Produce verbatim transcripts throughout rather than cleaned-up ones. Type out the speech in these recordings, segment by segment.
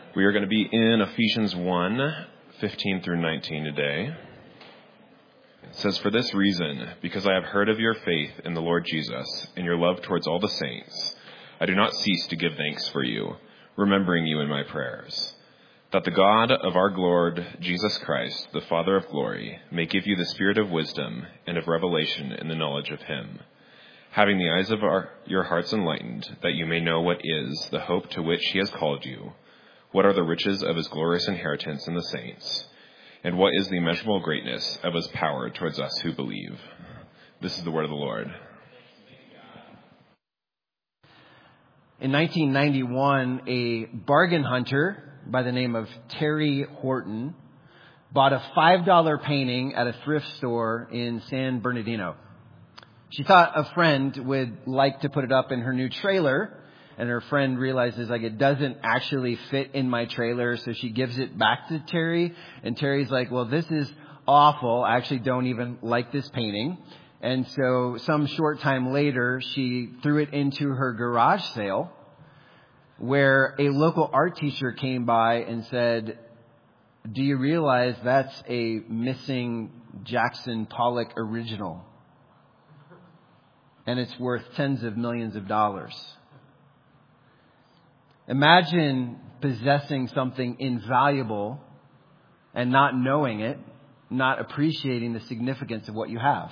We are going to be in Ephesians one, fifteen through nineteen today. It says, "For this reason, because I have heard of your faith in the Lord Jesus and your love towards all the saints, I do not cease to give thanks for you, remembering you in my prayers, that the God of our Lord Jesus Christ, the Father of glory, may give you the spirit of wisdom and of revelation in the knowledge of him, having the eyes of our, your hearts enlightened, that you may know what is the hope to which he has called you, what are the riches of his glorious inheritance in the saints, and what is the immeasurable greatness of his power towards us who believe." This is the word of the Lord. In nineteen ninety-one, a bargain hunter by the name of Terry Horton bought a five dollar painting at a thrift store in San Bernardino. She thought a friend would like to put it up in her new trailer, and her friend realizes like it doesn't actually fit in my trailer, so she gives it back to Terry, and Terry's like, "Well, this is awful. I actually don't even like this painting." And so some short time later, she threw it into her garage sale, where a local art teacher came by and said, "Do you realize that's a missing Jackson Pollock original? And it's worth tens of millions of dollars." Imagine possessing something invaluable and not knowing it, not appreciating the significance of what you have.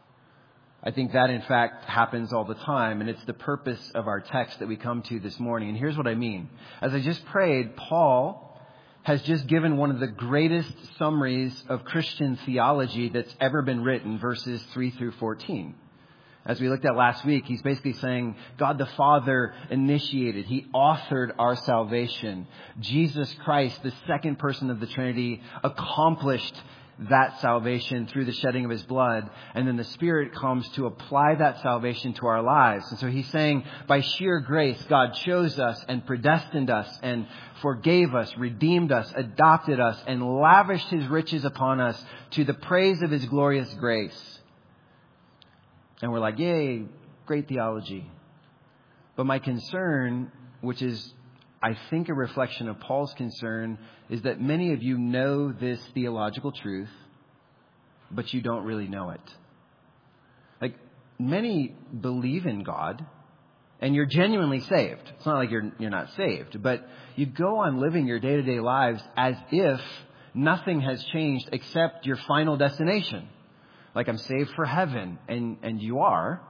I think that, in fact, happens all the time, and it's the purpose of our text that we come to this morning. And here's what I mean. As I just prayed, Paul has just given one of the greatest summaries of Christian theology that's ever been written, verses three through fourteen. As we looked at last week, he's basically saying God the Father initiated, he authored our salvation. Jesus Christ, the second person of the Trinity, accomplished that salvation through the shedding of his blood. And then the Spirit comes to apply that salvation to our lives. And so he's saying by sheer grace, God chose us and predestined us and forgave us, redeemed us, adopted us, and lavished his riches upon us to the praise of his glorious grace. And we're like, yay, great theology. But my concern, which is, I think, a reflection of Paul's concern, is that many of you know this theological truth, but you don't really know it. Like, many believe in God, and you're genuinely saved. It's not like you're you're not saved, but you go on living your day-to-day lives as if nothing has changed except your final destination. Like, I'm saved for heaven, and, and you are.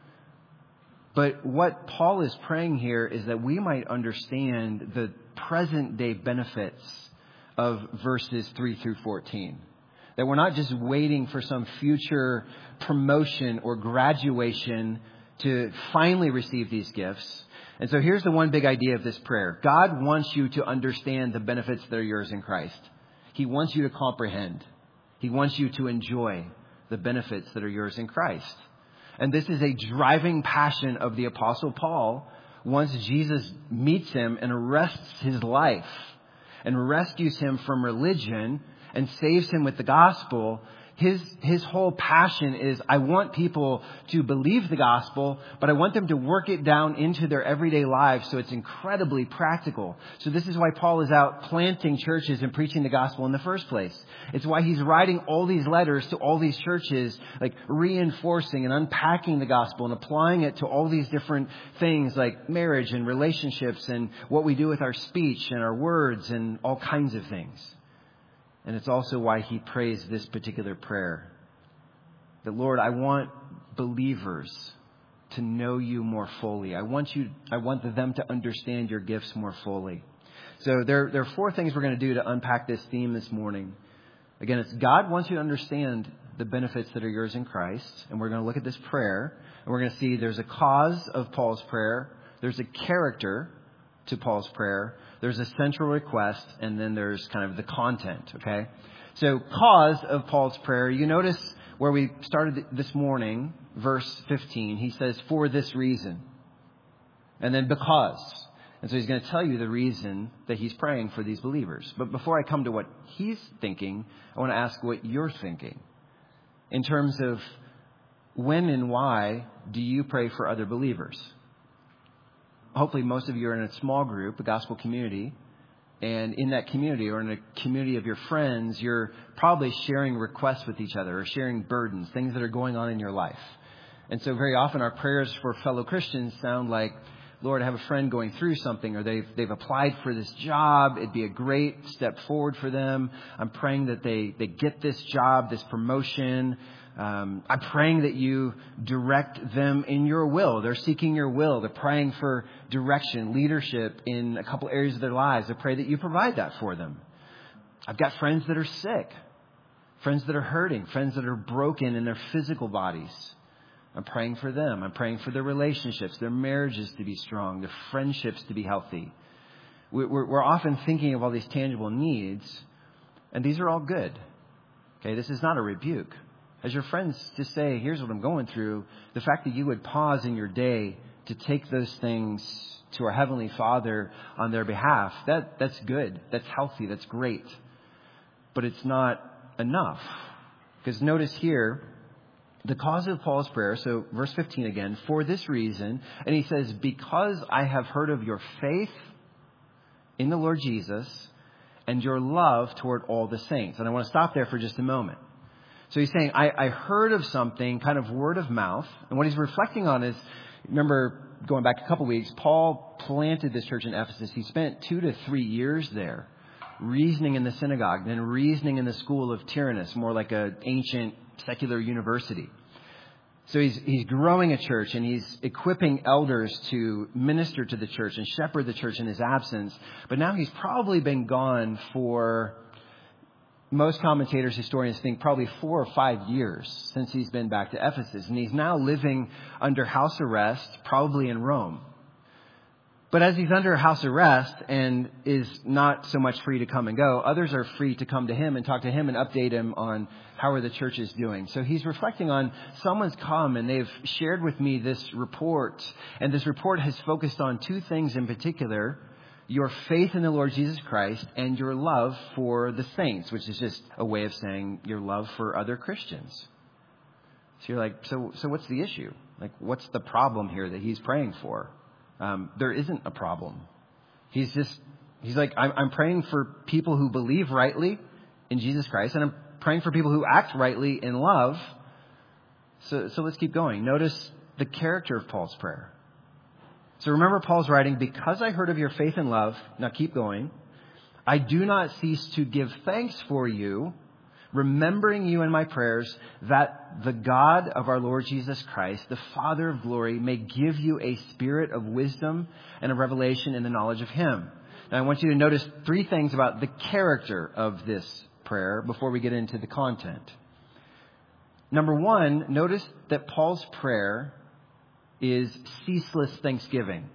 But what Paul is praying here is that we might understand the present day benefits of verses three through fourteen. That we're not just waiting for some future promotion or graduation to finally receive these gifts. And so here's the one big idea of this prayer. God wants you to understand the benefits that are yours in Christ. He wants you to comprehend. He wants you to enjoy the benefits that are yours in Christ. And this is a driving passion of the Apostle Paul once Jesus meets him and arrests his life and rescues him from religion and saves him with the gospel. His his whole passion is, I want people to believe the gospel, but I want them to work it down into their everyday lives so it's incredibly practical. So this is why Paul is out planting churches and preaching the gospel in the first place. It's why he's writing all these letters to all these churches, like reinforcing and unpacking the gospel and applying it to all these different things like marriage and relationships and what we do with our speech and our words and all kinds of things. And it's also why he prays this particular prayer. That, Lord, I want believers to know you more fully. I want you, I want them to understand your gifts more fully. So there, there are four things we're going to do to unpack this theme this morning. Again, it's God wants you to understand the benefits that are yours in Christ. And we're going to look at this prayer. And we're going to see there's a cause of Paul's prayer. There's a character to Paul's prayer. There's a central request, and then there's kind of the content, okay? So, cause of Paul's prayer, you notice where we started this morning, verse fifteen, he says, for this reason. And then because. And so he's going to tell you the reason that he's praying for these believers. But before I come to what he's thinking, I want to ask what you're thinking. In terms of when and why do you pray for other believers? Hopefully most of you are in a small group, a gospel community. And in that community or in a community of your friends, you're probably sharing requests with each other or sharing burdens, things that are going on in your life. And so very often our prayers for fellow Christians sound like, Lord, I have a friend going through something, or they've, they've applied for this job. It'd be a great step forward for them. I'm praying that they, they get this job, this promotion. Um, I'm praying that you direct them in your will. They're seeking your will. They're praying for direction, leadership in a couple areas of their lives. I pray that you provide that for them. I've got friends that are sick, friends that are hurting, friends that are broken in their physical bodies. I'm praying for them. I'm praying for their relationships, their marriages to be strong, their friendships to be healthy. We're, we're often thinking of all these tangible needs, and these are all good. Okay, this is not a rebuke. As your friends just say, here's what I'm going through, the fact that you would pause in your day to take those things to our Heavenly Father on their behalf, that that's good. That's healthy. That's great. But it's not enough. Because notice here, the cause of Paul's prayer, so verse fifteen again, for this reason, and he says, because I have heard of your faith in the Lord Jesus and your love toward all the saints. And I want to stop there for just a moment. So he's saying, I, I heard of something, kind of word of mouth. And what he's reflecting on is, remember, going back a couple weeks, Paul planted this church in Ephesus. He spent two to three years there, reasoning in the synagogue, then reasoning in the school of Tyrannus, more like an ancient secular university. So he's he's growing a church, and he's equipping elders to minister to the church and shepherd the church in his absence. But now he's probably been gone for, most commentators, historians think, probably four or five years since he's been back to Ephesus. And he's now living under house arrest, probably in Rome. But as he's under house arrest and is not so much free to come and go, others are free to come to him and talk to him and update him on how are the churches doing. So he's reflecting on, someone's come and they've shared with me this report. And this report has focused on two things in particular: your faith in the Lord Jesus Christ and your love for the saints, which is just a way of saying your love for other Christians. So you're like, so so what's the issue? Like, what's the problem here that he's praying for? Um, there isn't a problem. He's just, he's like, I'm, I'm praying for people who believe rightly in Jesus Christ, and I'm praying for people who act rightly in love. So, so let's keep going. Notice the character of Paul's prayer. So remember, Paul's writing, because I heard of your faith and love. Now keep going. I do not cease to give thanks for you, remembering you in my prayers, that the God of our Lord Jesus Christ, the Father of glory, may give you a spirit of wisdom and of revelation in the knowledge of him. Now I want you to notice three things about the character of this prayer before we get into the content. Number one, notice that Paul's prayer is ceaseless thanksgiving.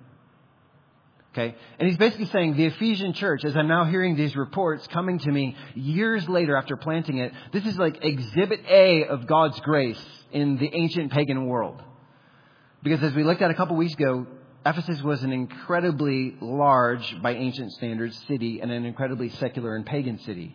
Okay. And he's basically saying, the Ephesian church, as I'm now hearing these reports coming to me years later after planting it, this is like exhibit A of God's grace in the ancient pagan world. Because as we looked at a couple weeks ago, Ephesus was an incredibly large, by ancient standards, city, and an incredibly secular and pagan city.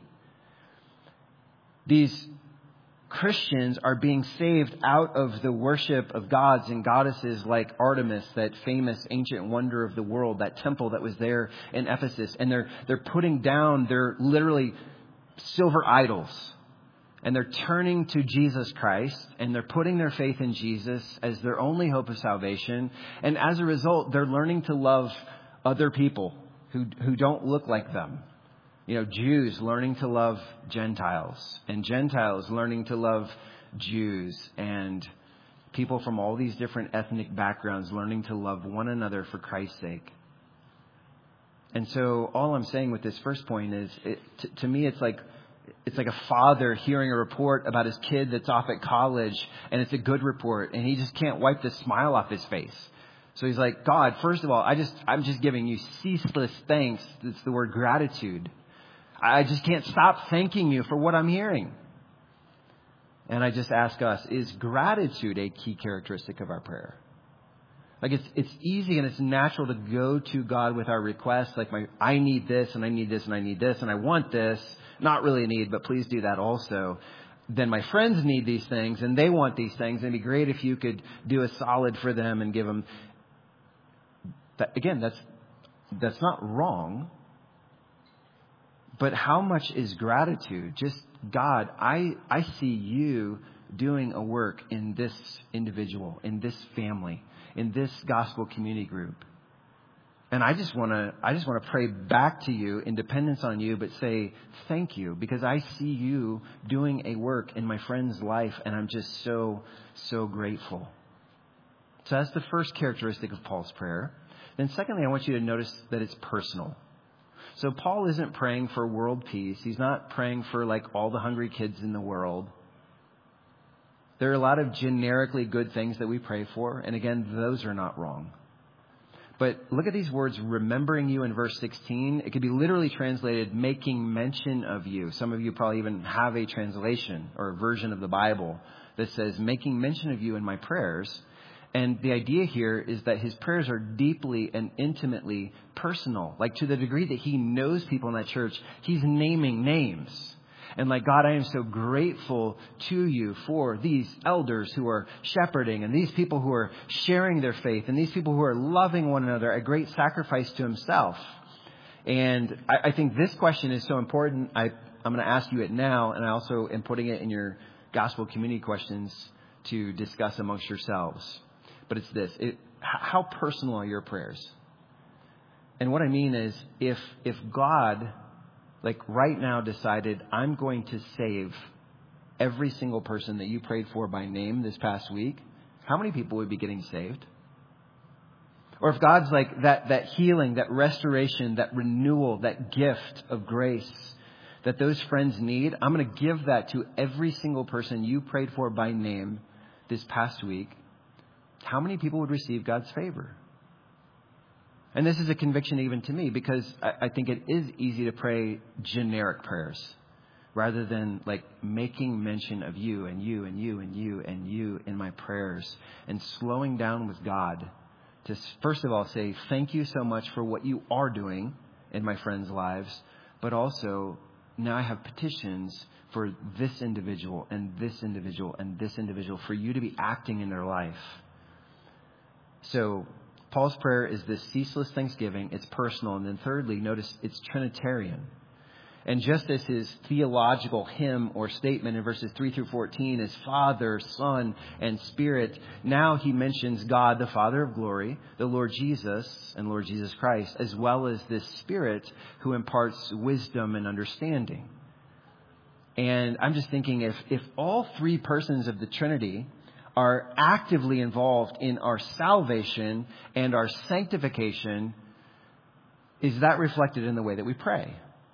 These Christians are being saved out of the worship of gods and goddesses like Artemis, that famous ancient wonder of the world, that temple that was there in Ephesus. And they're they're putting down their literally silver idols. And they're turning to Jesus Christ, and they're putting their faith in Jesus as their only hope of salvation. And as a result, they're learning to love other people who who don't look like them. You know, Jews learning to love Gentiles, and Gentiles learning to love Jews, and people from all these different ethnic backgrounds learning to love one another for Christ's sake. And so all I'm saying with this first point is, it, t- to me, it's like it's like a father hearing a report about his kid that's off at college, and it's a good report, and he just can't wipe the smile off his face. So he's like, God, first of all, I just I'm just giving you ceaseless thanks. It's the word gratitude. I just can't stop thanking you for what I'm hearing. And I just ask us, is gratitude a key characteristic of our prayer? Like, it's it's easy and it's natural to go to God with our requests. Like, my I need this and I need this and I need this and I want this. Not really a need, but please do that also. Then my friends need these things and they want these things. And it'd be great if you could do a solid for them and give them. That, again, that's that's not wrong. But how much is gratitude? Just, God, I, I see you doing a work in this individual, in this family, in this gospel community group. And I just want to, I just want to pray back to you in dependence on you, but say thank you, because I see you doing a work in my friend's life, and I'm just so, so grateful. So that's the first characteristic of Paul's prayer. Then secondly, I want you to notice that it's personal. So Paul isn't praying for world peace. He's not praying for like all the hungry kids in the world. There are a lot of generically good things that we pray for. And again, those are not wrong. But look at these words, remembering you in verse sixteen. It could be literally translated, making mention of you. Some of you probably even have a translation or a version of the Bible that says, making mention of you in my prayers. And the idea here is that his prayers are deeply and intimately personal. Like to the degree that he knows people in that church, he's naming names. And like, God, I am so grateful to you for these elders who are shepherding and these people who are sharing their faith and these people who are loving one another, a great sacrifice to himself. And I, I think this question is so important. I, I'm going to ask you it now. And I also am putting it in your gospel community questions to discuss amongst yourselves. But it's this, it, how personal are your prayers? And what I mean is, if if God, like right now, decided, I'm going to save every single person that you prayed for by name this past week, how many people would be getting saved? Or if God's like that, that healing, that restoration, that renewal, that gift of grace that those friends need, I'm going to give that to every single person you prayed for by name this past week. How many people would receive God's favor? And this is a conviction even to me, because I, I think it is easy to pray generic prayers rather than like making mention of you and you and you and you and you in my prayers, and slowing down with God to first of all say, thank you so much for what you are doing in my friends' lives, but also now I have petitions for this individual and this individual and this individual for you to be acting in their life. So Paul's prayer is this ceaseless thanksgiving. It's personal. And then thirdly, notice it's Trinitarian. And just as his theological hymn or statement in verses three through fourteen is Father, Son, and Spirit, now he mentions God, the Father of glory, the Lord Jesus and Lord Jesus Christ, as well as this Spirit who imparts wisdom and understanding. And I'm just thinking, if, if all three persons of the Trinity are actively involved in our salvation and our sanctification, is that reflected in the way that we pray?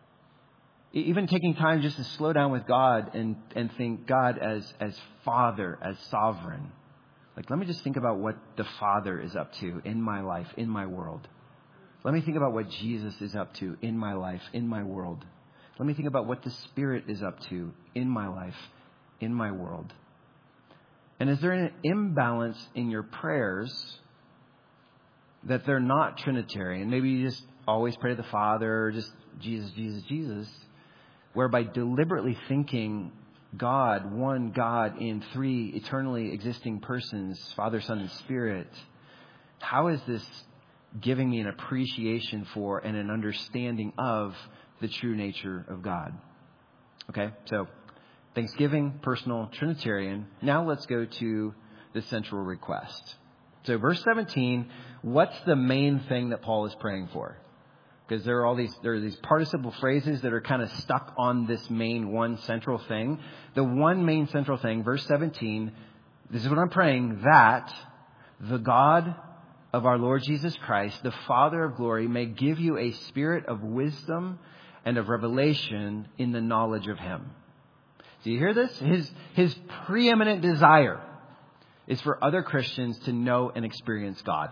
Even taking time just to slow down with God and, and think God as, as Father, as sovereign. Like, let me just think about what the Father is up to in my life, in my world. Let me think about what Jesus is up to in my life, in my world. Let me think about what the Spirit is up to in my life, in my world. And is there an imbalance in your prayers that they're not Trinitarian? Maybe you just always pray to the Father, or just Jesus, Jesus, Jesus, whereby deliberately thinking God, one God in three eternally existing persons, Father, Son, and Spirit. How is this giving me an appreciation for and an understanding of the true nature of God? Okay, so Thanksgiving, personal, Trinitarian. Now let's go to the central request. So verse seventeen, what's the main thing that Paul is praying for? Because there are all these, there are these participle phrases that are kind of stuck on this main one central thing. The one main central thing, verse seventeen, this is what I'm praying, that the God of our Lord Jesus Christ, the Father of glory, may give you a spirit of wisdom and of revelation in the knowledge of Him. Do you hear this? His, his preeminent desire is for other Christians to know and experience God.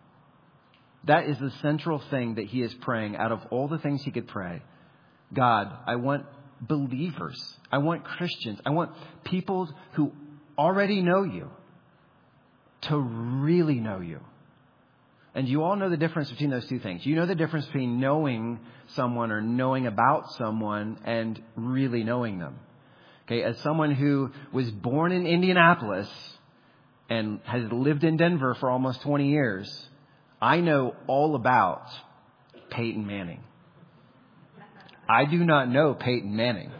That is the central thing that he is praying out of all the things he could pray. God, I want believers. I want Christians. I want people who already know you to really know you. And you all know the difference between those two things. You know the difference between knowing someone or knowing about someone and really knowing them. Okay, as someone who was born in Indianapolis and has lived in Denver for almost twenty years, I know all about Peyton Manning. I do not know Peyton Manning.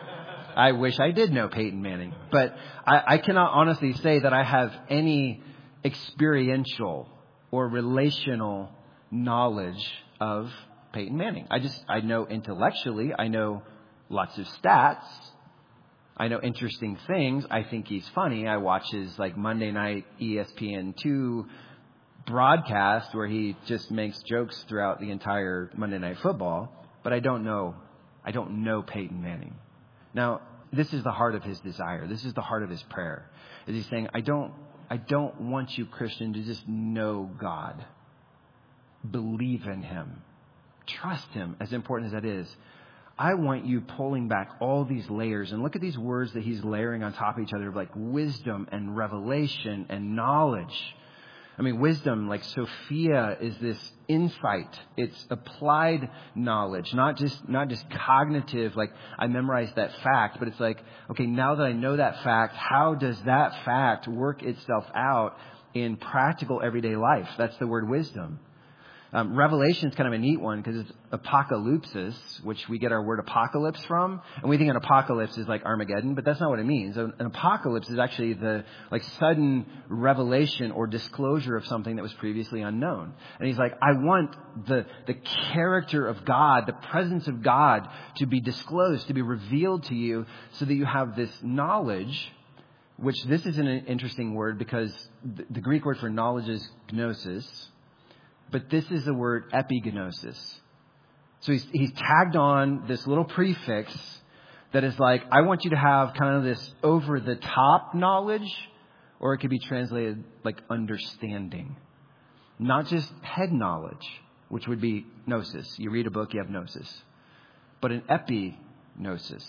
I wish I did know Peyton Manning. But I, I cannot honestly say that I have any experiential or relational knowledge of Peyton Manning. I just, I know intellectually, I know lots of stats. I know interesting things. I think he's funny. I watch his like Monday night E S P N two broadcast where he just makes jokes throughout the entire Monday Night Football. But I don't know, I don't know Peyton Manning. Now, this is the heart of his desire. This is the heart of his prayer. Is he's saying, I don't, I don't want you, Christian, to just know God. Believe in him. Trust him, as important as that is. I want you pulling back all these layers. And look at these words that he's layering on top of each other, like wisdom and revelation and knowledge. I mean, wisdom, like Sophia, is this insight. It's applied knowledge, not just not just cognitive, like I memorized that fact, but it's like, okay, now that I know that fact, how does that fact work itself out in practical everyday life? That's the word wisdom. Um, Revelation is kind of a neat one because it's apocalypsis, which we get our word apocalypse from. And we think an apocalypse is like Armageddon, but that's not what it means. An apocalypse is actually the like sudden revelation or disclosure of something that was previously unknown. And he's like, I want the, the character of God, the presence of God to be disclosed, to be revealed to you so that you have this knowledge, which this is an interesting word because the, the Greek word for knowledge is gnosis. But this is the word epignosis. So he's, he's tagged on this little prefix that is like, I want you to have kind of this over-the-top knowledge, or it could be translated like understanding. Not just head knowledge, which would be gnosis. You read a book, you have gnosis. But an epignosis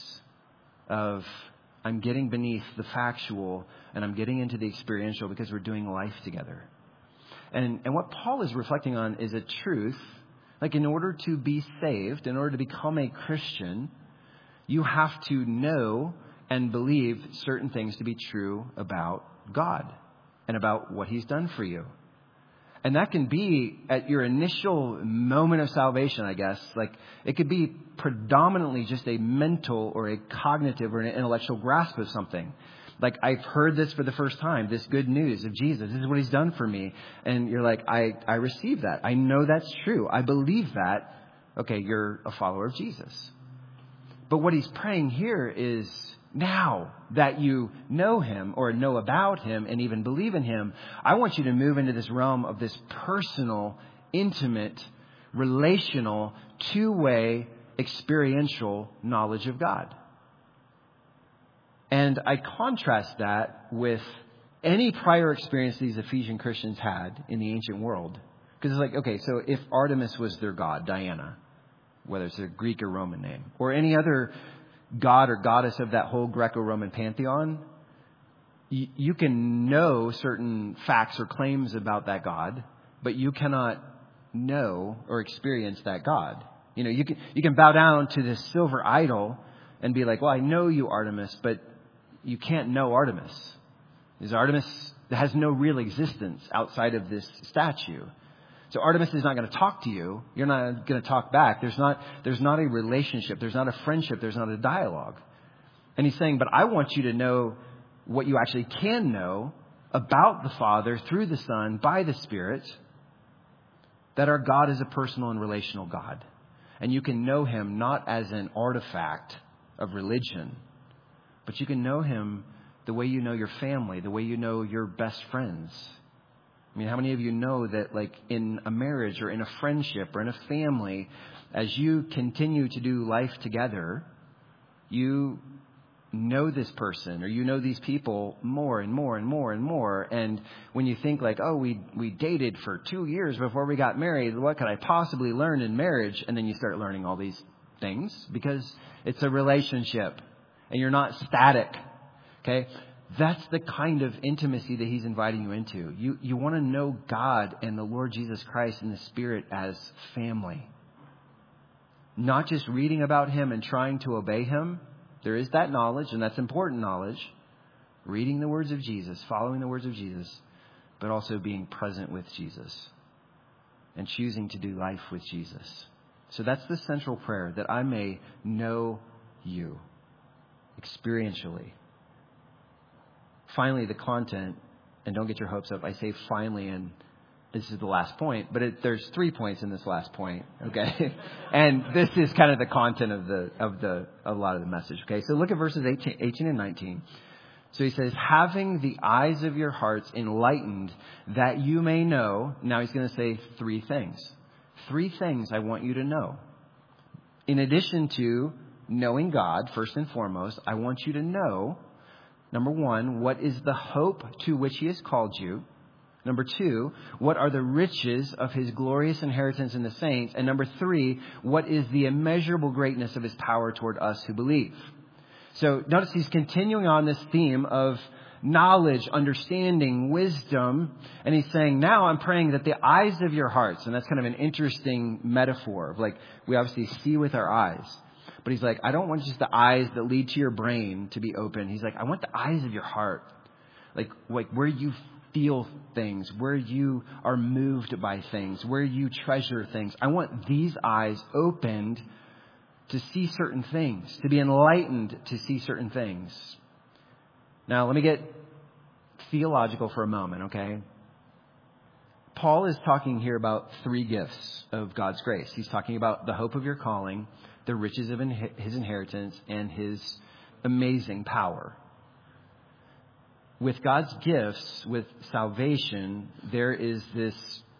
of, I'm getting beneath the factual and I'm getting into the experiential because we're doing life together. And, and what Paul is reflecting on is a truth. Like in order to be saved, in order to become a Christian, you have to know and believe certain things to be true about God and about what he's done for you. And that can be at your initial moment of salvation, I guess. Like it could be predominantly just a mental or a cognitive or an intellectual grasp of something. Like, I've heard this for the first time, this good news of Jesus. This is what he's done for me. And you're like, I, I receive that. I know that's true. I believe that. Okay, you're a follower of Jesus. But what he's praying here is now that you know him or know about him and even believe in him, I want you to move into this realm of this personal, intimate, relational, two-way, experiential knowledge of God. And I contrast that with any prior experience these Ephesian Christians had in the ancient world. Because it's like, okay, so if Artemis was their god, Diana, whether it's a Greek or Roman name, or any other god or goddess of that whole Greco-Roman pantheon, you, you can know certain facts or claims about that god, but you cannot know or experience that god. You know, you can you can bow down to this silver idol and be like, well, I know you, Artemis, but you can't know Artemis. Because Artemis has no real existence outside of this statue. So Artemis is not going to talk to you. You're not going to talk back. There's not, there's not a relationship. There's not a friendship. There's not a dialogue. And he's saying, but I want you to know what you actually can know about the Father through the Son by the Spirit, that our God is a personal and relational God. And you can know him not as an artifact of religion, but you can know him the way you know your family, the way you know your best friends. I mean, how many of you know that like in a marriage or in a friendship or in a family, as you continue to do life together, you know this person or you know these people more and more and more and more. And when you think like, oh, we, we dated for two years before we got married, what could I possibly learn in marriage? And then you start learning all these things because it's a relationship. And you're not static, okay? That's the kind of intimacy that he's inviting you into. You you want to know God and the Lord Jesus Christ and the Spirit as family. Not just reading about him and trying to obey him. There is that knowledge, and that's important knowledge. Reading the words of Jesus, following the words of Jesus, but also being present with Jesus and choosing to do life with Jesus. So that's the central prayer, that I may know you experientially. Finally, the content, and don't get your hopes up. I say finally, and this is the last point, but it, there's three points in this last point, okay? And this is kind of the content of the of the a lot of the message, okay? So look at verses eighteen, eighteen and nineteen. So he says, having the eyes of your hearts enlightened, that you may know. Now he's going to say three things. Three things I want you to know. In addition to knowing God, first and foremost, I want you to know, number one, what is the hope to which he has called you? Number two, what are the riches of his glorious inheritance in the saints? And number three, what is the immeasurable greatness of his power toward us who believe? So notice he's continuing on this theme of knowledge, understanding, wisdom. And he's saying, now I'm praying that the eyes of your hearts, and that's kind of an interesting metaphor of like, we obviously see with our eyes. But he's like, I don't want just the eyes that lead to your brain to be open. He's like, I want the eyes of your heart. Like, like where you feel things, where you are moved by things, where you treasure things. I want these eyes opened to see certain things, to be enlightened to see certain things. Now, let me get theological for a moment, okay? Paul is talking here about three gifts of God's grace. He's talking about the hope of your calling, the riches of his inheritance, and his amazing power. With God's gifts, with salvation, there is this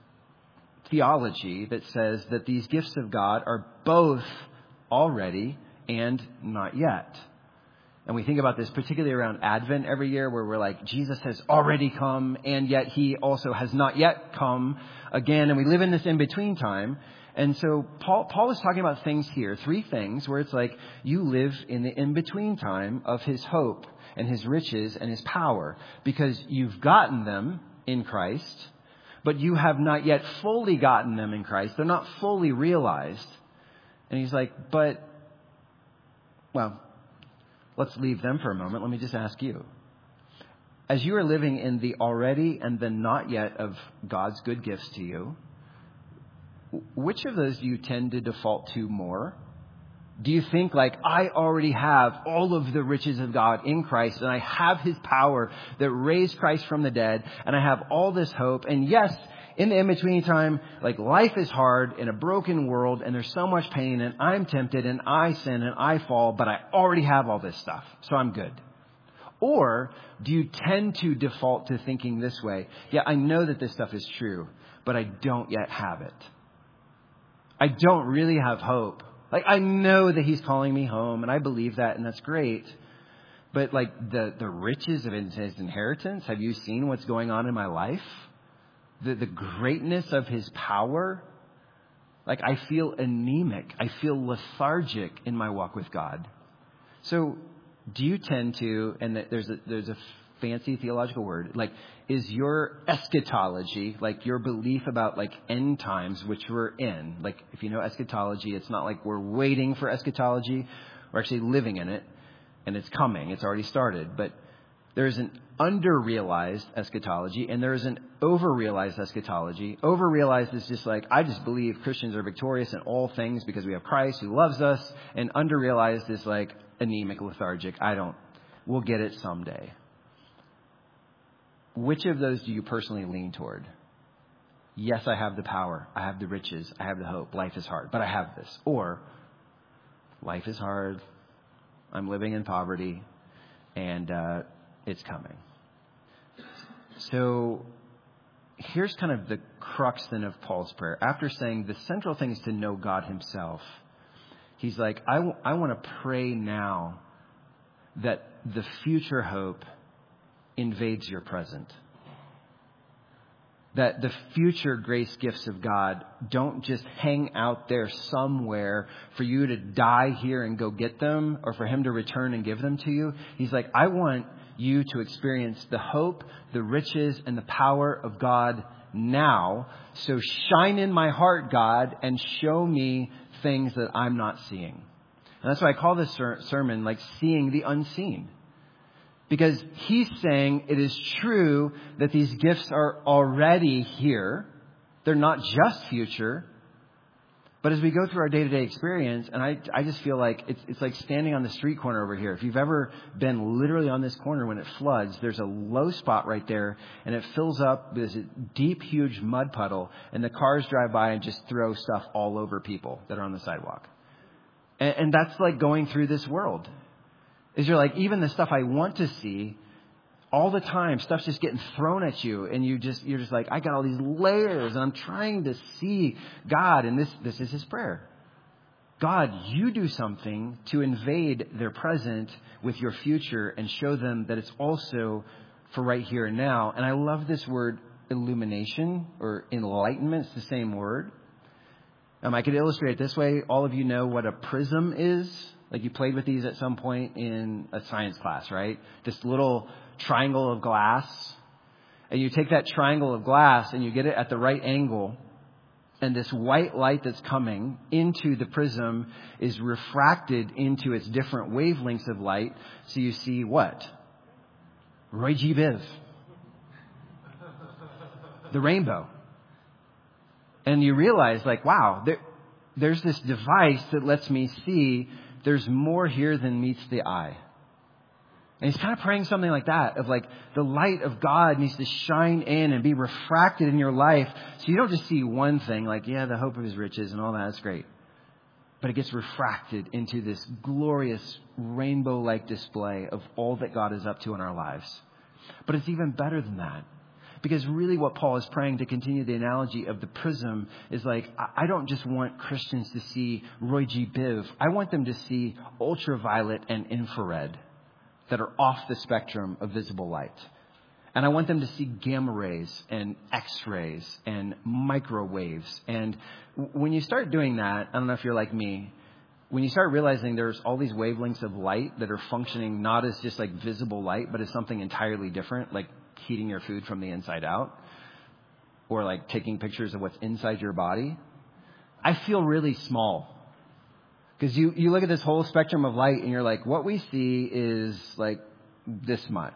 theology that says that these gifts of God are both already and not yet. And we think about this particularly around Advent every year, where we're like, Jesus has already come, and yet he also has not yet come again. And we live in this in-between time. And so Paul, Paul is talking about things here, three things, where it's like you live in the in-between time of his hope and his riches and his power, because you've gotten them in Christ, but you have not yet fully gotten them in Christ. They're not fully realized. And he's like, but, well, let's leave them for a moment. Let me just ask you. As you are living in the already and the not yet of God's good gifts to you, which of those do you tend to default to more? Do you think like, I already have all of the riches of God in Christ, and I have his power that raised Christ from the dead, and I have all this hope, and yes, in the in-between time, like life is hard in a broken world, and there's so much pain, and I'm tempted, and I sin, and I fall, but I already have all this stuff, so I'm good? Or do you tend to default to thinking this way? Yeah, I know that this stuff is true, but I don't yet have it. I don't really have hope. Like, I know that he's calling me home, and I believe that, and that's great. But like the, the riches of his inheritance, have you seen what's going on in my life? The, the greatness of his power? Like, I feel anemic. I feel lethargic in my walk with God. So do you tend to, and there's a, there's a fancy theological word, like, is your eschatology, like your belief about like end times, which we're in, like if you know eschatology, it's not like we're waiting for eschatology, we're actually living in it, and it's coming, it's already started. But there's an under-realized eschatology, and there is an over-realized eschatology. Over-realized is just like, I just believe Christians are victorious in all things because we have Christ who loves us. And under-realized is like anemic, lethargic. I don't, we'll get it someday. Which of those do you personally lean toward? Yes, I have the power. I have the riches. I have the hope. Life is hard, but I have this. Or life is hard. I'm living in poverty, and uh, it's coming. So here's kind of the crux then of Paul's prayer. After saying the central thing is to know God himself, he's like, I, w- I want to pray now that the future hope invades your present. That the future grace gifts of God don't just hang out there somewhere for you to die here and go get them, or for him to return and give them to you. He's like, I want you to experience the hope, the riches, and the power of God now. So shine in my heart, God, and show me things that I'm not seeing. And that's why I call this ser- sermon like seeing the unseen. Because he's saying it is true that these gifts are already here. They're not just future. But as we go through our day-to-day experience, and I, I just feel like it's, it's like standing on the street corner over here. If you've ever been literally on this corner when it floods, there's a low spot right there, and it fills up with this deep, huge mud puddle, and the cars drive by and just throw stuff all over people that are on the sidewalk. And, and that's like going through this world. Is you're like, even the stuff I want to see, all the time, stuff's just getting thrown at you, and you just, you're just like, I got all these layers, and I'm trying to see God, and this, this is his prayer. God, you do something to invade their present with your future and show them that it's also for right here and now. And I love this word illumination or enlightenment. It's the same word. Um, I could illustrate it this way. All of you know what a prism is. Like you played with these at some point in a science class, right? This little triangle of glass. And you take that triangle of glass and you get it at the right angle. And this white light that's coming into the prism is refracted into its different wavelengths of light. So you see what? Roy G. Biv. The rainbow. And you realize, like, wow, there, there's this device that lets me see there's more here than meets the eye. And he's kind of praying something like that, of like the light of God needs to shine in and be refracted in your life. So you don't just see one thing like, yeah, the hope of his riches and all that is great. But it gets refracted into this glorious rainbow-like display of all that God is up to in our lives. But it's even better than that. Because really what Paul is praying, to continue the analogy of the prism, is like, I don't just want Christians to see Roy G. Biv. I want them to see ultraviolet and infrared that are off the spectrum of visible light. And I want them to see gamma rays and X-rays and microwaves. And when you start doing that, I don't know if you're like me, when you start realizing there's all these wavelengths of light that are functioning not as just like visible light, but as something entirely different, like heating your food from the inside out, or like taking pictures of what's inside your body, I feel really small. Because you, you look at this whole spectrum of light and you're like, what we see is like this much.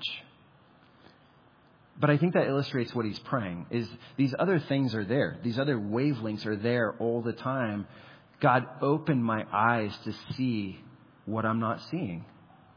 But I think that illustrates what he's praying, is these other things are there. These other wavelengths are there all the time. God, open my eyes to see what I'm not seeing.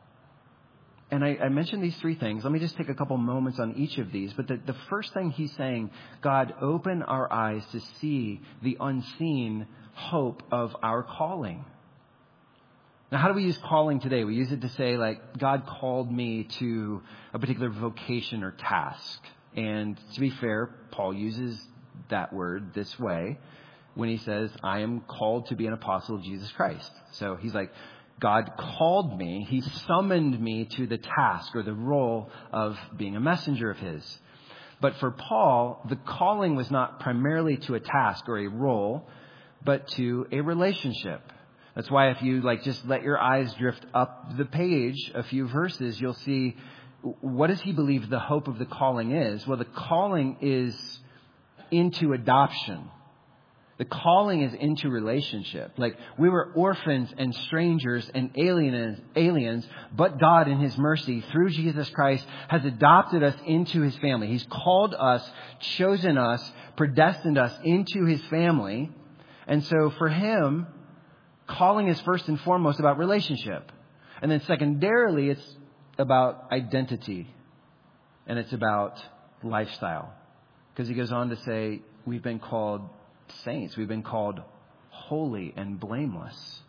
And I, I mentioned these three things. Let me just take a couple moments on each of these. But the, the first thing he's saying, God, open our eyes to see the unseen hope of our calling. Now, how do we use calling today? We use it to say, like, God called me to a particular vocation or task. And to be fair, Paul uses that word this way when he says, I am called to be an apostle of Jesus Christ. So he's like, God called me. He summoned me to the task or the role of being a messenger of his. But for Paul, the calling was not primarily to a task or a role, but to a relationship. That's why if you like just let your eyes drift up the page a few verses, you'll see, what does he believe the hope of the calling is? Well, the calling is into adoption. The calling is into relationship. Like, we were orphans and strangers and aliens, aliens, but God in his mercy through Jesus Christ has adopted us into his family. He's called us, chosen us, predestined us into his family. And so for him, calling is first and foremost about relationship. And then secondarily, it's about identity. And it's about lifestyle. Because he goes on to say, we've been called saints. We've been called holy and blameless.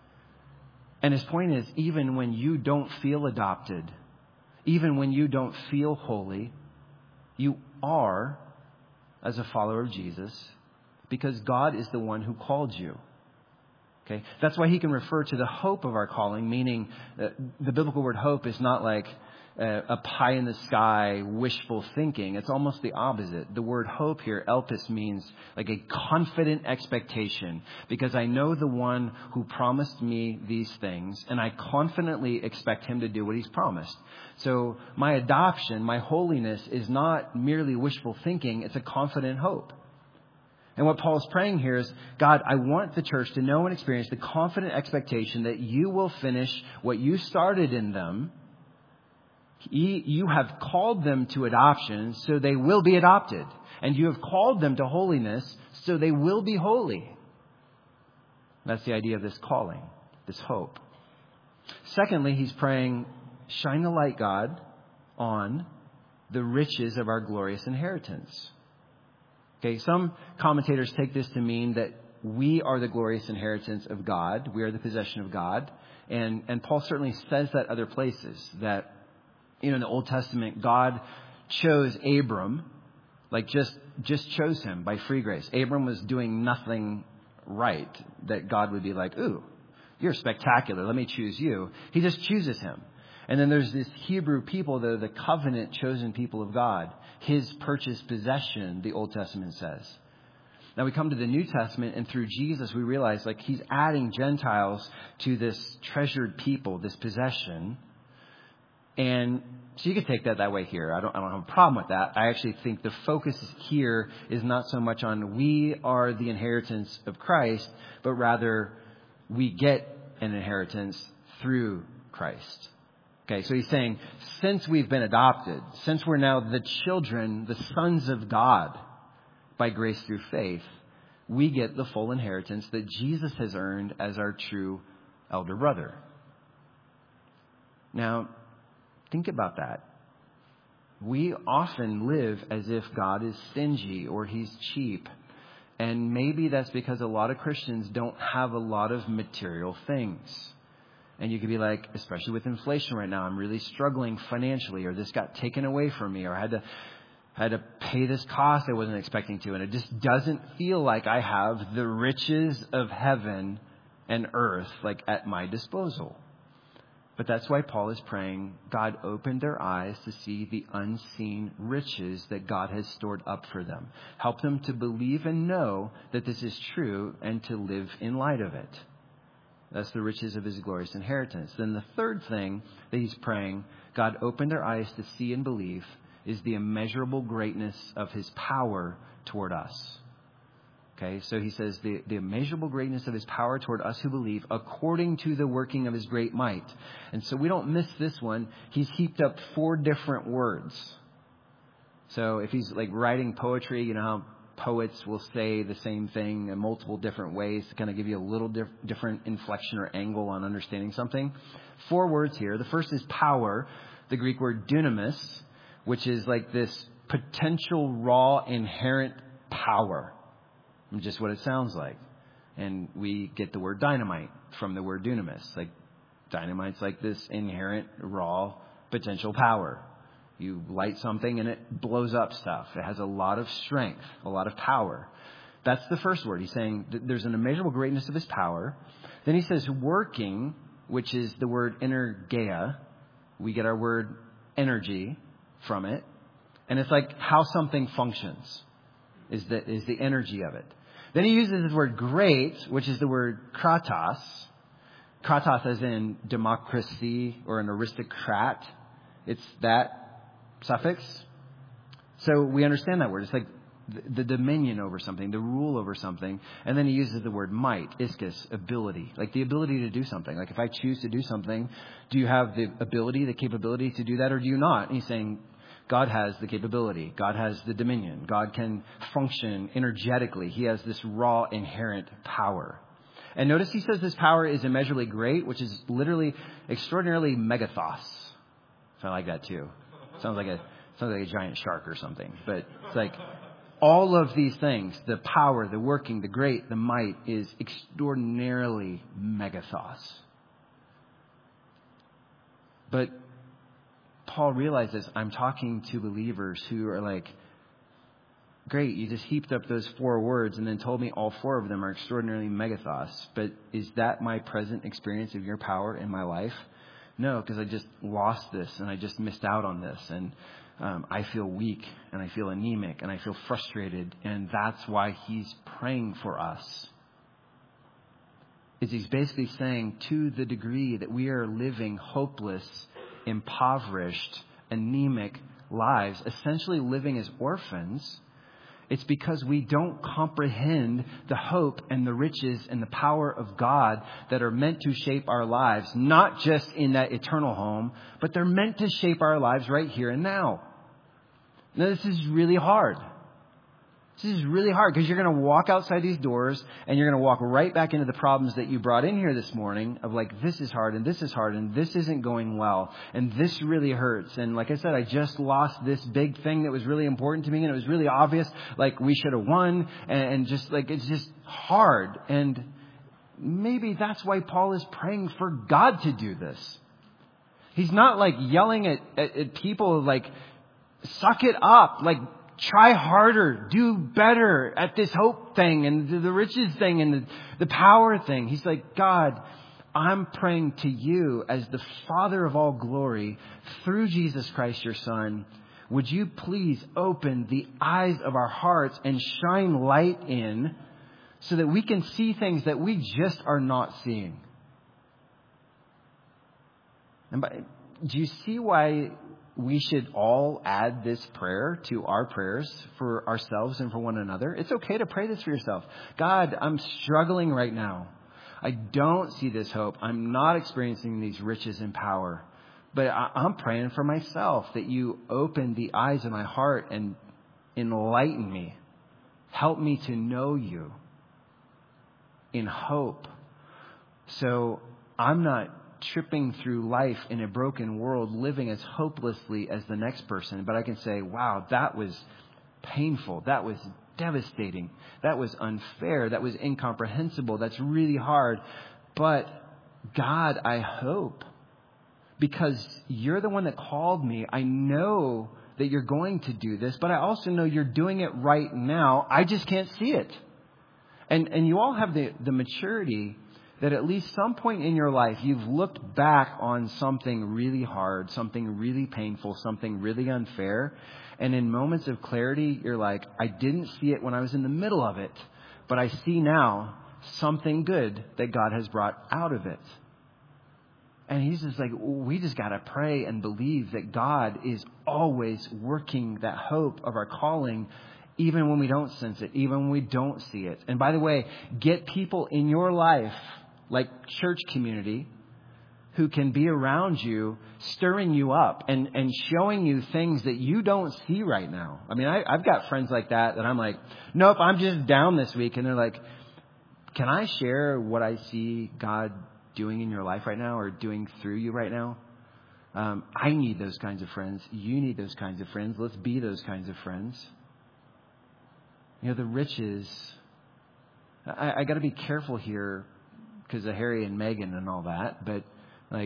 And his point is, even when you don't feel adopted, even when you don't feel holy, you are, as a follower of Jesus, because God is the one who called you. Okay, that's why he can refer to the hope of our calling, meaning uh, the biblical word hope is not like uh, a pie in the sky, wishful thinking. It's almost the opposite. The word hope here, elpis, means like a confident expectation, because I know the one who promised me these things, and I confidently expect him to do what he's promised. So my adoption, my holiness is not merely wishful thinking. It's a confident hope. And what Paul's praying here is, God, I want the church to know and experience the confident expectation that you will finish what you started in them. You have called them to adoption, so they will be adopted. And you have called them to holiness, so they will be holy. That's the idea of this calling, this hope. Secondly, he's praying, shine the light, God, on the riches of our glorious inheritance. Okay, some commentators take this to mean that we are the glorious inheritance of God. We are the possession of God. And, and Paul certainly says that other places, that, you know, in the Old Testament, God chose Abram, like just, just chose him by free grace. Abram was doing nothing right that God would be like, ooh, you're spectacular. Let me choose you. He just chooses him. And then there's this Hebrew people, the, the covenant chosen people of God, his purchased possession, the Old Testament says. Now we come to the New Testament, and through Jesus we realize like he's adding Gentiles to this treasured people, this possession. And so you could take that that way here. I don't, I don't have a problem with that. I actually think the focus here is not so much on we are the inheritance of Christ, but rather we get an inheritance through Christ. Okay, so he's saying, since we've been adopted, since we're now the children, the sons of God by grace through faith, we get the full inheritance that Jesus has earned as our true elder brother. Now, think about that. We often live as if God is stingy or he's cheap. And maybe that's because a lot of Christians don't have a lot of material things. And you could be like, especially with inflation right now, I'm really struggling financially, or this got taken away from me, or I had to I had to pay this cost I wasn't expecting to. And it just doesn't feel like I have the riches of heaven and earth like at my disposal. But that's why Paul is praying, God, open their eyes to see the unseen riches that God has stored up for them. Help them to believe and know that this is true and to live in light of it. That's the riches of his glorious inheritance. Then the third thing that he's praying, God, open their eyes to see and believe, is the immeasurable greatness of his power toward us. Okay, so he says the, the immeasurable greatness of his power toward us who believe, according to the working of his great might. And so we don't miss this one. He's heaped up four different words. So if he's like writing poetry, you know how poets will say the same thing in multiple different ways to kind of give you a little diff- different inflection or angle on understanding something. Four words here. The first is power, the Greek word dunamis, which is like this potential, raw, inherent power. Just what it sounds like. And we get the word dynamite from the word dunamis. Like dynamite's like this inherent, raw, potential power. You light something and it blows up stuff. It has a lot of strength, a lot of power. That's the first word. He's saying that there's an immeasurable greatness of his power. Then he says working, which is the word energeia. We get our word energy from it. And it's like how something functions is the, is the energy of it. Then he uses the word great, which is the word kratos. Kratos as in democracy or an aristocrat. It's that suffix. So we understand that word. It's like the, the dominion over something, the rule over something. And then he uses the word might, ischus, ability. Like the ability to do something. Like if I choose to do something, do you have the ability, the capability to do that, or do you not? And he's saying God has the capability. God has the dominion. God can function energetically. He has this raw, inherent power. And notice he says this power is immeasurably great, which is literally extraordinarily megathos. So I like that too. Sounds like a sounds like a giant shark or something. But it's like all of these things, the power, the working, the great, the might is extraordinarily megathos. But Paul realizes I'm talking to believers who are like, great, you just heaped up those four words and then told me all four of them are extraordinarily megathos. But is that my present experience of your power in my life? No, because I just lost this and I just missed out on this. And um, I feel weak and I feel anemic and I feel frustrated. And that's why he's praying for us. Is he's basically saying to the degree that we are living hopeless, impoverished, anemic lives, essentially living as orphans, it's because we don't comprehend the hope and the riches and the power of God that are meant to shape our lives, not just in that eternal home, but they're meant to shape our lives right here and now. Now, this is really hard. This is really hard because you're going to walk outside these doors and you're going to walk right back into the problems that you brought in here this morning of like, this is hard and this is hard and this isn't going well and this really hurts. And like I said, I just lost this big thing that was really important to me and it was really obvious, like we should have won, and just like, it's just hard. And maybe that's why Paul is praying for God to do this. He's not like yelling at, at, at people like, suck it up, like, try harder, do better at this hope thing and the riches thing and the, the power thing. He's like, God, I'm praying to you as the Father of all glory through Jesus Christ, your Son. Would you please open the eyes of our hearts and shine light in so that we can see things that we just are not seeing? And by, do you see why we should all add this prayer to our prayers for ourselves and for one another? It's okay to pray this for yourself. God, I'm struggling right now. I don't see this hope. I'm not experiencing these riches and power. But I'm praying for myself that you open the eyes of my heart and enlighten me. Help me to know you in hope. So I'm not tripping through life in a broken world, living as hopelessly as the next person. But I can say, wow, that was painful. That was devastating. That was unfair. That was incomprehensible. That's really hard. But God, I hope, because you're the one that called me. I know that you're going to do this, but I also know you're doing it right now. I just can't see it. And and you all have the, the maturity that at least some point in your life, you've looked back on something really hard, something really painful, something really unfair. And in moments of clarity, you're like, I didn't see it when I was in the middle of it, but I see now something good that God has brought out of it. And he's just like, we just got to pray and believe that God is always working that hope of our calling, even when we don't sense it, even when we don't see it. And by the way, get people in your life, like church community, who can be around you, stirring you up and, and showing you things that you don't see right now. I mean, I, I've got friends like that that I'm like, nope, I'm just down this week. And they're like, can I share what I see God doing in your life right now or doing through you right now? Um, I need those kinds of friends. You need those kinds of friends. Let's be those kinds of friends. You know, the riches, I, I got to be careful here because of Harry and Meghan and all that. But like,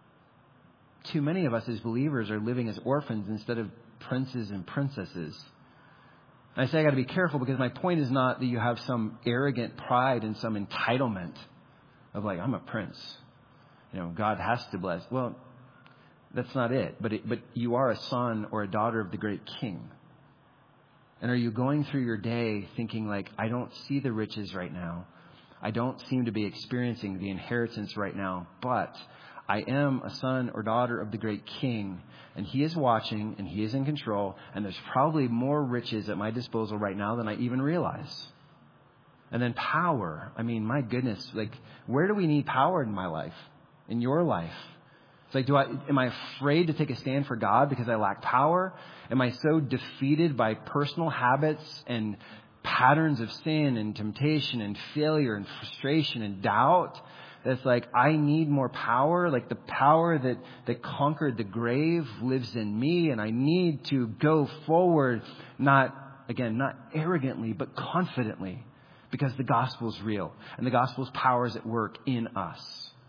too many of us as believers are living as orphans instead of princes and princesses. And I say I got to be careful because my point is not that you have some arrogant pride and some entitlement of like, I'm a prince. You know, God has to bless. Well, that's not it. But it, but you are a son or a daughter of the great King. And are you going through your day thinking like, I don't see the riches right now. I don't seem to be experiencing the inheritance right now, but I am a son or daughter of the great King, and he is watching and he is in control, and there's probably more riches at my disposal right now than I even realize. And then power. I mean, my goodness, like, where do we need power in my life, in your life? It's like, do I, am I afraid to take a stand for God because I lack power? Am I so defeated by personal habits and patterns of sin and temptation and failure and frustration and doubt that's like, I need more power? Like the power that, that conquered the grave lives in me, and I need to go forward, not, again, not arrogantly, but confidently, because the gospel is real and the gospel's power is at work in us.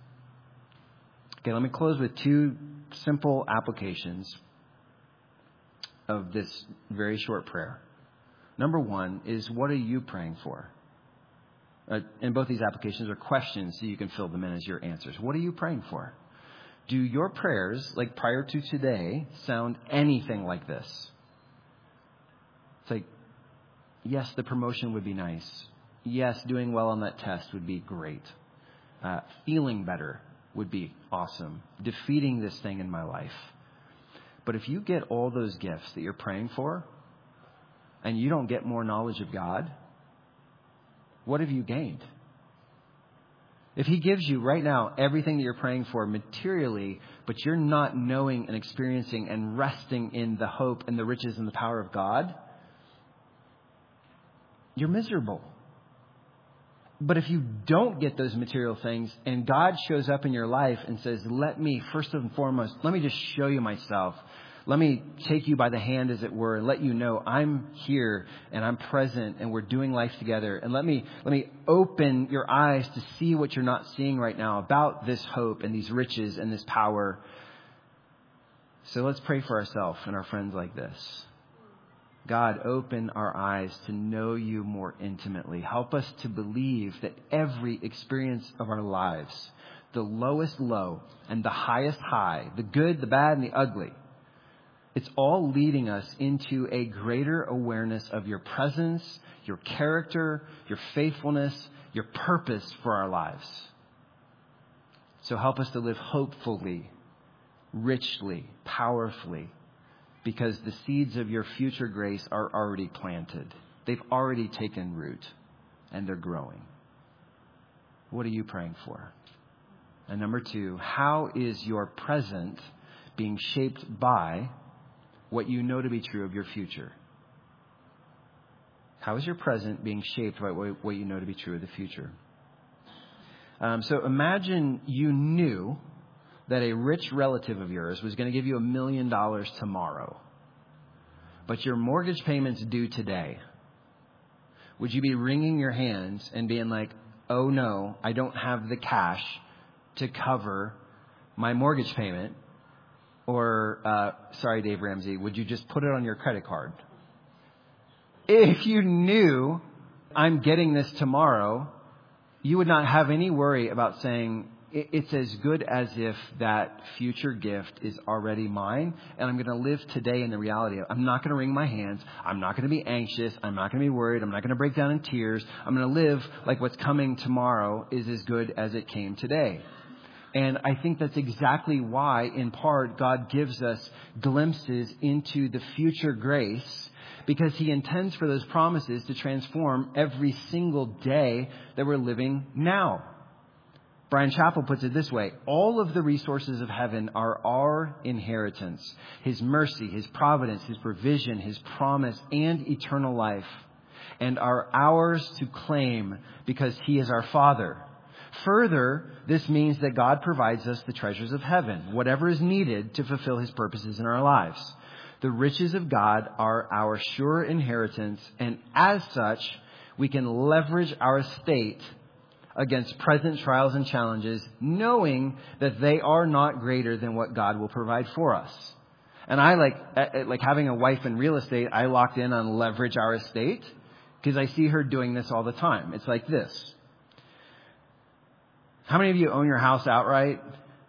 Okay, let me close with two simple applications of this very short prayer. Number one is, what are you praying for? Uh, and both these applications are questions, so you can fill them in as your answers. What are you praying for? Do your prayers, like prior to today, sound anything like this? It's like, yes, the promotion would be nice. Yes, doing well on that test would be great. Uh, feeling better would be awesome. Defeating this thing in my life. But if you get all those gifts that you're praying for, and you don't get more knowledge of God, what have you gained? If he gives you right now everything that you're praying for materially, but you're not knowing and experiencing and resting in the hope and the riches and the power of God, you're miserable. But if you don't get those material things and God shows up in your life and says, let me, first and foremost, let me just show you myself. Let me take you by the hand, as it were, and let you know I'm here and I'm present and we're doing life together. And let me let me open your eyes to see what you're not seeing right now about this hope and these riches and this power. So let's pray for ourselves and our friends like this. God, open our eyes to know you more intimately. Help us to believe that every experience of our lives, the lowest low and the highest high, the good, the bad, and the ugly, it's all leading us into a greater awareness of your presence, your character, your faithfulness, your purpose for our lives. So help us to live hopefully, richly, powerfully, because the seeds of your future grace are already planted. They've already taken root and they're growing. What are you praying for? And number two, how is your present being shaped by what you know to be true of your future? How is your present being shaped by what you know to be true of the future? Um, so imagine you knew that a rich relative of yours was going to give you a million dollars tomorrow, but your mortgage payment's due today. Would you be wringing your hands and being like, oh no, I don't have the cash to cover my mortgage payment? Or, uh, sorry, Dave Ramsey, would you just put it on your credit card? If you knew I'm getting this tomorrow, you would not have any worry about saying, it's as good as if that future gift is already mine, and I'm going to live today in the reality of it. I'm not going to wring my hands. I'm not going to be anxious. I'm not going to be worried. I'm not going to break down in tears. I'm going to live like what's coming tomorrow is as good as it came today. And I think that's exactly why, in part, God gives us glimpses into the future grace, because he intends for those promises to transform every single day that we're living now. Brian Chappell puts it this way: all of the resources of heaven are our inheritance. His mercy, his providence, his provision, his promise, and eternal life, and are ours to claim because he is our Father. Further, this means that God provides us the treasures of heaven, whatever is needed to fulfill his purposes in our lives. The riches of God are our sure inheritance, and as such, we can leverage our estate against present trials and challenges, knowing that they are not greater than what God will provide for us. And I like, like having a wife in real estate, I locked in on leverage our estate because I see her doing this all the time. It's like this. How many of you own your house outright?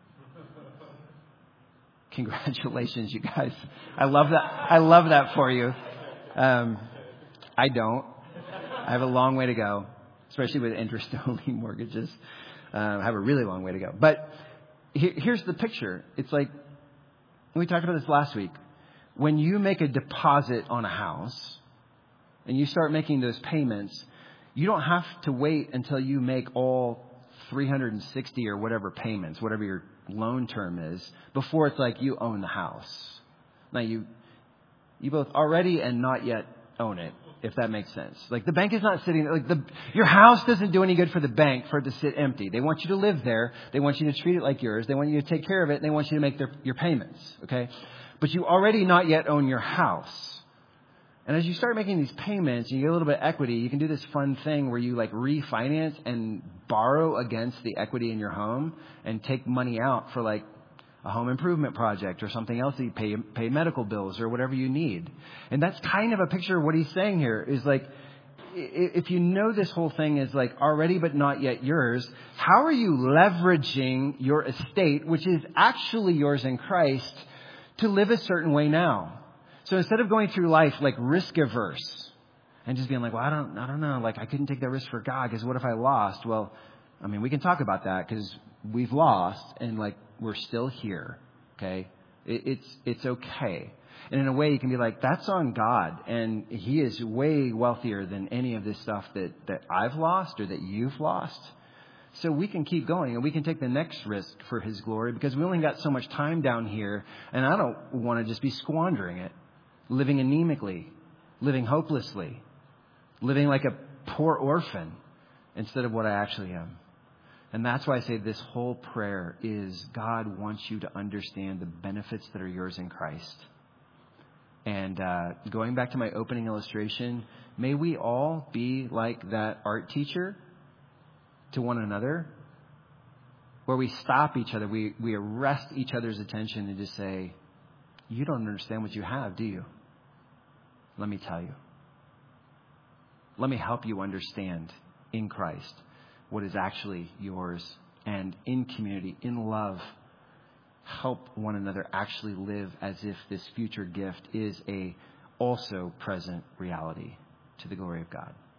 Congratulations, you guys. I love that. I love that for you. Um, I don't. I have a long way to go, especially with interest-only mortgages. Uh, I have a really long way to go. But he, here's the picture. It's like, we talked about this last week. When you make a deposit on a house and you start making those payments, you don't have to wait until you make all three hundred sixty or whatever payments, whatever your loan term is, before it's like you own the house. Now, you you both already and not yet own it, if that makes sense. Like, the bank is not sitting there. Like, the, your house doesn't do any good for the bank for it to sit empty. They want you to live there. They want you to treat it like yours. They want you to take care of it. And they want you to make their, your payments. Okay? But you already not yet own your house. And as you start making these payments and you get a little bit of equity, you can do this fun thing where you like refinance and borrow against the equity in your home and take money out for like a home improvement project or something else that you pay, pay medical bills or whatever you need. And that's kind of a picture of what he's saying here is like, if you know this whole thing is like already but not yet yours, how are you leveraging your estate, which is actually yours in Christ, to live a certain way now? So instead of going through life like risk averse and just being like, well, I don't, I don't know, like I couldn't take that risk for God because what if I lost? Well, I mean, we can talk about that because we've lost and like we're still here. Okay, it, it's it's okay. And in a way, you can be like, that's on God, and He is way wealthier than any of this stuff that that I've lost or that you've lost. So we can keep going and we can take the next risk for His glory because we only got so much time down here, and I don't want to just be squandering it. Living anemically, living hopelessly, living like a poor orphan instead of what I actually am. And that's why I say this whole prayer is God wants you to understand the benefits that are yours in Christ. And uh, going back to my opening illustration, may we all be like that art teacher to one another, where we stop each other, we, we arrest each other's attention and just say, you don't understand what you have, do you? Let me tell you. Let me help you understand in Christ what is actually yours, and in community, in love, help one another actually live as if this future gift is a also present reality to the glory of God.